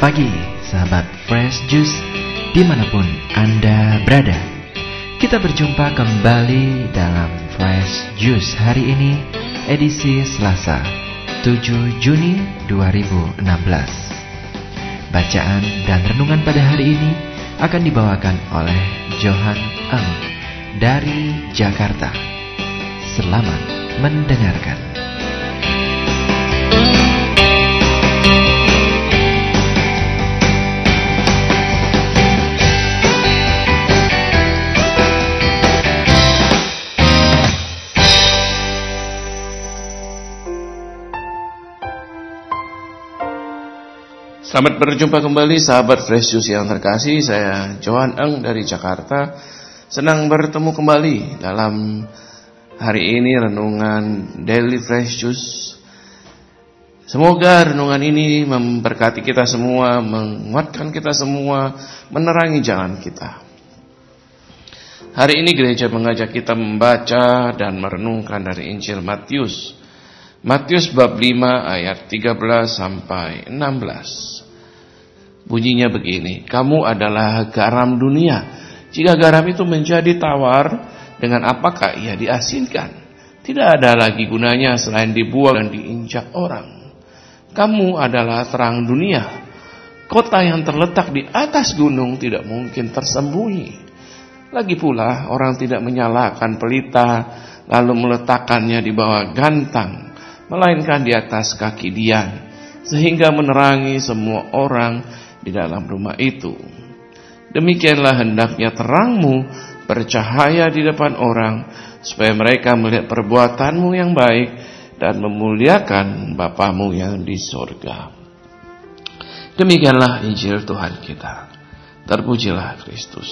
pagi, sahabat Fresh Juice, dimanapun Anda berada. Kita berjumpa kembali dalam Fresh Juice hari ini, edisi Selasa, 7 Juni 2016. Bacaan dan renungan pada hari ini akan dibawakan oleh Johan Eng dari Jakarta. Selamat mendengarkan. Selamat berjumpa kembali sahabat Fresh Juice yang terkasih. Saya Johan Eng dari Jakarta. Senang bertemu kembali dalam hari ini renungan Daily Fresh Juice. Semoga renungan ini memberkati kita semua, menguatkan kita semua, menerangi jalan kita. Hari ini gereja mengajak kita membaca dan merenungkan dari Injil Matius. Matius bab 5 ayat 13 sampai 16. Bunyinya begini, kamu adalah garam dunia. Jika garam itu menjadi tawar, dengan apakah ia diasinkan? Tidak ada lagi gunanya selain dibuang dan diinjak orang. Kamu adalah terang dunia. Kota yang terletak di atas gunung tidak mungkin tersembunyi. Lagi pula orang tidak menyalakan pelita lalu meletakkannya di bawah gantang, melainkan di atas kaki dian, sehingga menerangi semua orang di dalam rumah itu. Demikianlah hendaknya terangmu bercahaya di depan orang, supaya mereka melihat perbuatanmu yang baik dan memuliakan Bapamu yang di sorga. Demikianlah Injil Tuhan kita. Terpujilah Kristus.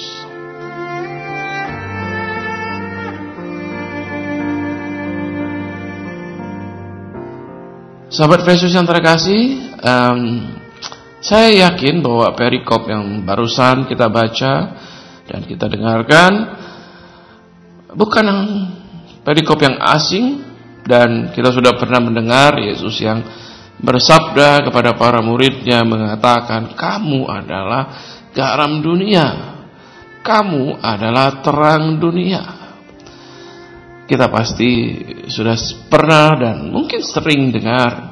Sahabat Yesus yang terkasih, saya yakin bahwa perikop yang barusan kita baca dan kita dengarkan bukan perikop yang asing, dan kita sudah pernah mendengar Yesus yang bersabda kepada para muridnya mengatakan, kamu adalah garam dunia, kamu adalah terang dunia. Kita pasti sudah pernah dan mungkin sering dengar.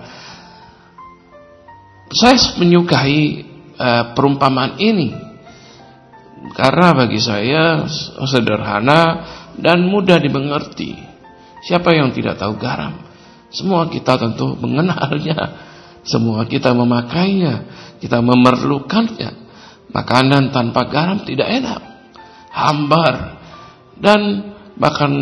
Saya menyukai perumpamaan ini karena bagi saya sederhana dan mudah dimengerti. Siapa yang tidak tahu garam? Semua kita tentu mengenalnya, semua kita memakainya, kita memerlukannya. Makanan tanpa garam tidak enak, hambar, dan bahkan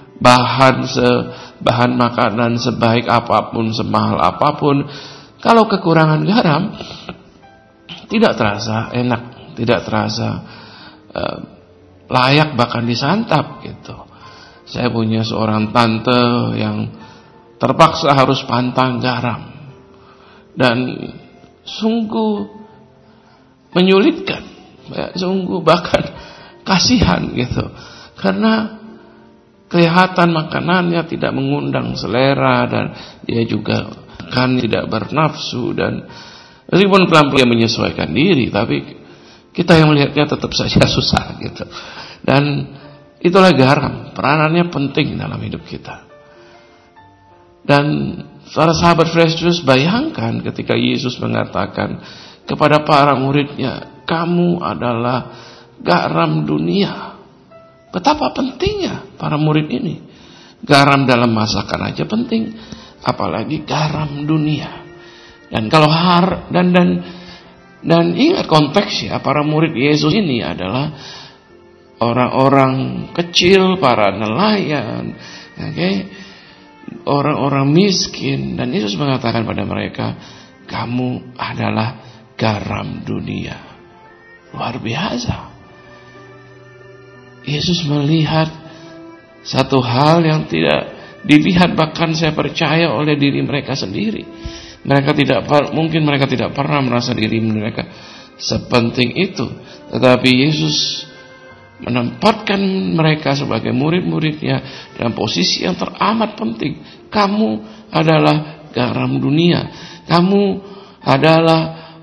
bahan makanan sebaik apapun, semahal apapun, kalau kekurangan garam, tidak terasa enak, tidak terasa layak bahkan disantap gitu. Saya punya seorang tante yang terpaksa harus pantang garam, dan sungguh menyulitkan, sungguh bahkan kasihan gitu, karena kelihatan makanannya tidak mengundang selera dan dia juga kan tidak bernafsu, dan meskipun pelan-pelan menyesuaikan diri, tapi kita yang melihatnya tetap saja susah gitu. Dan itulah garam, peranannya penting dalam hidup kita. Dan para sahabat Fresh Juice, bayangkan ketika Yesus mengatakan kepada para muridnya, kamu adalah garam dunia. Betapa pentingnya para murid ini. Garam dalam masakan aja penting, apalagi garam dunia. Dan kalau dan ingat konteksnya, para murid Yesus ini adalah orang-orang kecil, para nelayan, orang-orang miskin, dan Yesus mengatakan pada mereka, kamu adalah garam dunia. Luar biasa. Yesus melihat satu hal yang tidak dilihat, bahkan saya percaya, oleh diri mereka sendiri. Mungkin mereka tidak pernah merasa diri mereka sepenting itu, tetapi Yesus menempatkan mereka sebagai murid-muridnya dalam posisi yang teramat penting. Kamu adalah garam dunia. Kamu adalah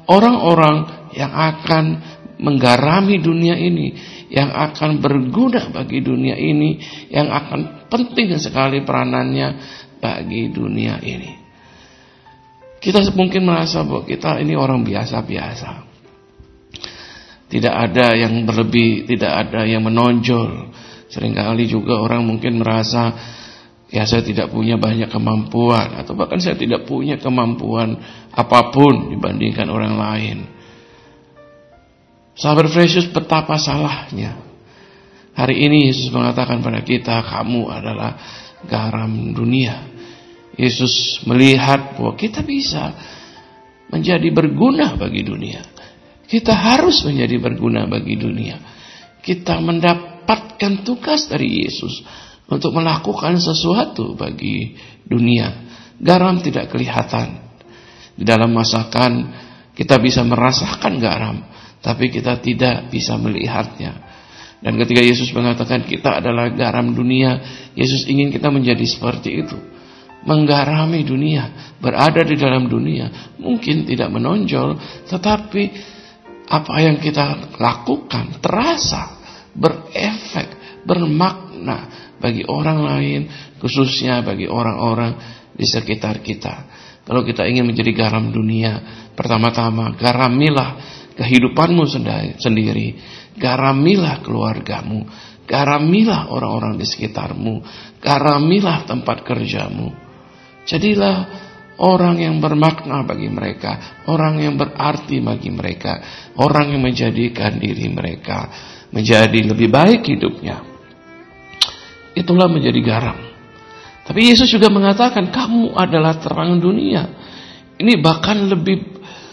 orang-orang yang akan menggarami dunia ini, yang akan berguna bagi dunia ini, yang akan penting sekali peranannya bagi dunia ini. Kita mungkin merasa bahwa kita ini orang biasa-biasa. Tidak ada yang berlebih, tidak ada yang menonjol. Seringkali juga orang mungkin merasa, ya saya tidak punya banyak kemampuan, atau bahkan saya tidak punya kemampuan apapun dibandingkan orang lain. Sahabat Fresius, betapa salahnya. Hari ini Yesus mengatakan pada kita, kamu adalah garam dunia. Yesus melihat bahwa kita bisa menjadi berguna bagi dunia. Kita harus menjadi berguna bagi dunia. Kita mendapatkan tugas dari Yesus untuk melakukan sesuatu bagi dunia. Garam tidak kelihatan. Di dalam masakan kita bisa merasakan garam, tapi kita tidak bisa melihatnya. Dan ketika Yesus mengatakan kita adalah garam dunia, Yesus ingin kita menjadi seperti itu. Menggarami dunia, berada di dalam dunia. Mungkin tidak menonjol, tetapi apa yang kita lakukan terasa, berefek, bermakna bagi orang lain, khususnya bagi orang-orang di sekitar kita. Kalau kita ingin menjadi garam dunia, pertama-tama garamilah kehidupanmu sendiri, garamilah keluargamu, garamilah orang-orang di sekitarmu, garamilah tempat kerjamu. Jadilah orang yang bermakna bagi mereka, orang yang berarti bagi mereka, orang yang menjadikan diri mereka menjadi lebih baik hidupnya. Itulah menjadi garam. Tapi Yesus juga mengatakan kamu adalah terang dunia. Ini bahkan lebih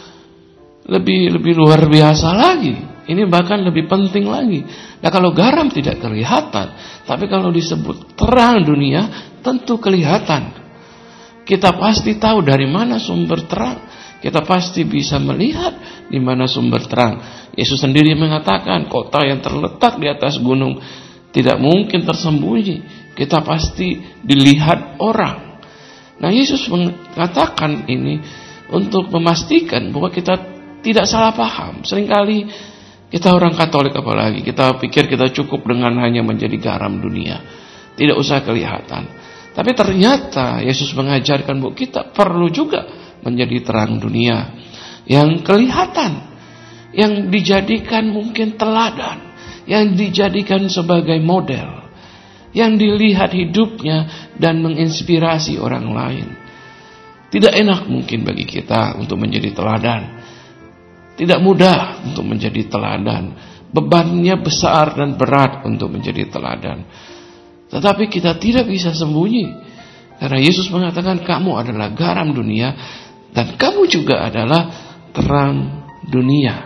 luar biasa lagi. Ini bahkan lebih penting lagi. Nah, kalau garam tidak kelihatan, tapi kalau disebut terang dunia, tentu kelihatan. Kita pasti tahu dari mana sumber terang. Kita pasti bisa melihat di mana sumber terang. Yesus sendiri mengatakan kota yang terletak di atas gunung tidak mungkin tersembunyi. Kita pasti dilihat orang. Nah, Yesus mengatakan ini untuk memastikan bahwa kita tidak salah paham. Seringkali kita orang Katolik apalagi, kita pikir kita cukup dengan hanya menjadi garam dunia. Tidak usah kelihatan. Tapi ternyata Yesus mengajarkan bahwa kita perlu juga menjadi terang dunia yang kelihatan, yang dijadikan mungkin teladan, yang dijadikan sebagai model, yang dilihat hidupnya dan menginspirasi orang lain. Tidak enak mungkin bagi kita untuk menjadi teladan. Tidak mudah untuk menjadi teladan. Bebannya besar dan berat untuk menjadi teladan. Tetapi kita tidak bisa sembunyi. Karena Yesus mengatakan kamu adalah garam dunia. Dan kamu juga adalah terang dunia.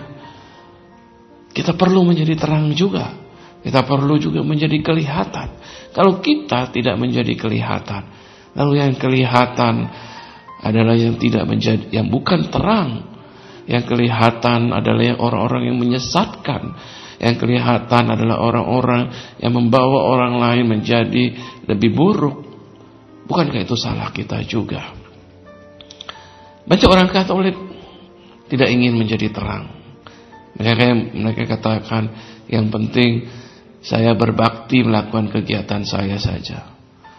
Kita perlu menjadi terang juga. Kita perlu juga menjadi kelihatan. Kalau kita tidak menjadi kelihatan, lalu yang kelihatan adalah yang tidak menjadi, yang bukan terang. Yang kelihatan adalah yang orang-orang yang menyesatkan. Yang kelihatan adalah orang-orang yang membawa orang lain menjadi lebih buruk. Bukankah itu salah kita juga? Banyak orang Katolik tidak ingin menjadi terang. Mereka katakan yang penting saya berbakti melakukan kegiatan saya saja.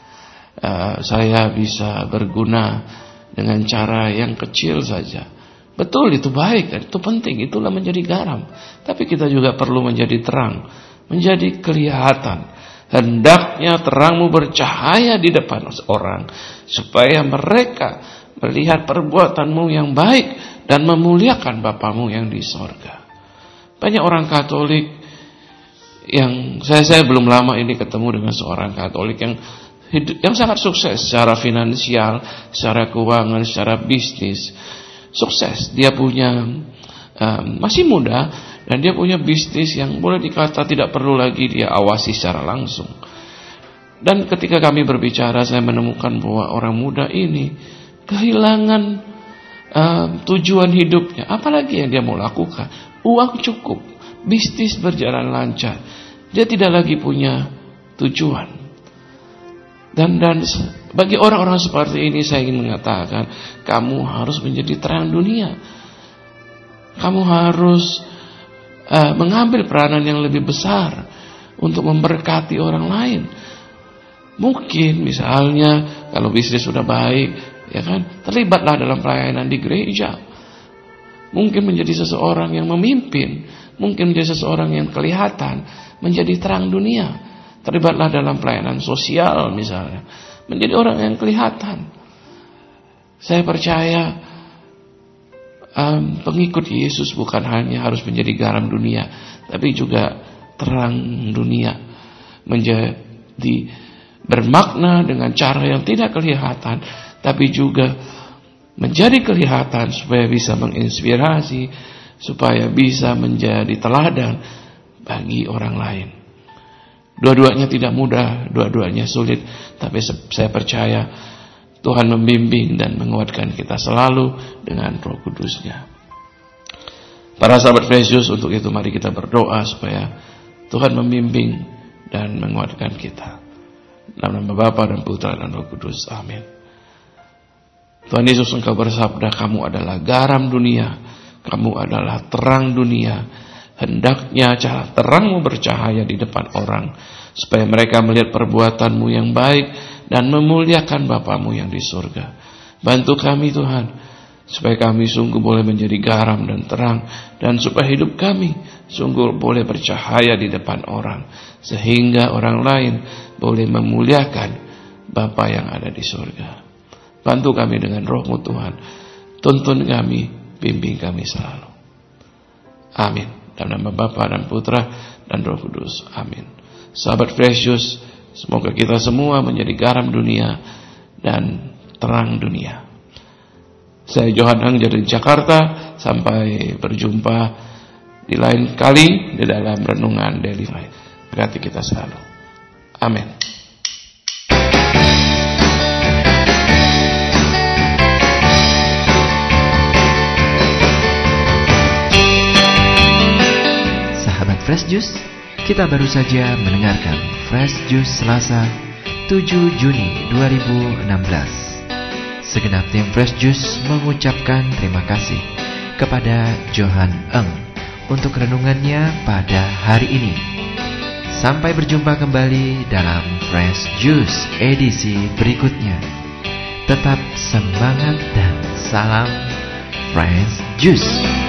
Saya bisa berguna dengan cara yang kecil saja. Betul, itu baik dan itu penting, itulah menjadi garam. Tapi kita juga perlu menjadi terang, menjadi kelihatan. Hendaknya terangmu bercahaya di depan orang, supaya mereka melihat perbuatanmu yang baik dan memuliakan Bapamu yang di sorga. Banyak orang Katolik yang saya belum lama ini ketemu dengan seorang Katolik yang sangat sukses secara finansial, secara keuangan, secara bisnis. Sukses, dia punya masih muda dan dia punya bisnis yang boleh dikata tidak perlu lagi dia awasi secara langsung. Dan ketika kami berbicara, saya menemukan bahwa orang muda ini kehilangan tujuan hidupnya. Apalagi yang dia mau lakukan? Uang cukup, bisnis berjalan lancar, dia tidak lagi punya tujuan. Dan bagi orang-orang seperti ini saya ingin mengatakan, kamu harus menjadi terang dunia. Kamu harus mengambil peranan yang lebih besar untuk memberkati orang lain. Mungkin misalnya kalau bisnis sudah baik, ya kan, terlibatlah dalam pelayanan di gereja. Mungkin menjadi seseorang yang memimpin, mungkin menjadi seseorang yang kelihatan, menjadi terang dunia. Terlibatlah dalam pelayanan sosial misalnya, menjadi orang yang kelihatan. Saya percaya pengikut Yesus bukan hanya harus menjadi garam dunia, tapi juga terang dunia, menjadi bermakna dengan cara yang tidak kelihatan, tapi juga menjadi kelihatan supaya bisa menginspirasi, supaya bisa menjadi teladan bagi orang lain. Dua-duanya tidak mudah, dua-duanya sulit, tapi saya percaya Tuhan membimbing dan menguatkan kita selalu dengan Roh Kudus-Nya. Para sahabat Fresh Juice, untuk itu mari kita berdoa supaya Tuhan membimbing dan menguatkan kita. Dalam nama Bapa dan Putra dan Roh Kudus. Amin. Tuhan Yesus, Engkau bersabda, kamu adalah garam dunia, kamu adalah terang dunia. Hendaknya terangmu bercahaya di depan orang, supaya mereka melihat perbuatanmu yang baik dan memuliakan Bapamu yang di surga. Bantu kami Tuhan, supaya kami sungguh boleh menjadi garam dan terang, dan supaya hidup kami sungguh boleh bercahaya di depan orang, sehingga orang lain boleh memuliakan Bapa yang ada di surga. Bantu kami dengan Roh-Mu Tuhan, tuntun kami, bimbing kami selalu. Amin. Dalam nama Bapa dan Putra dan Roh Kudus. Amin. Sahabat Fresh Juice, semoga kita semua menjadi garam dunia dan terang dunia. Saya Johan Eng dari Jakarta. Sampai berjumpa di lain kali di dalam renungan Daily Life. Berkati kita selalu. Amin. Fresh Juice, kita baru saja mendengarkan Fresh Juice Selasa 7 Juni 2016. Segenap tim Fresh Juice mengucapkan terima kasih kepada Johan Eng untuk renungannya pada hari ini. Sampai berjumpa kembali dalam Fresh Juice edisi berikutnya. Tetap semangat dan salam Fresh Juice.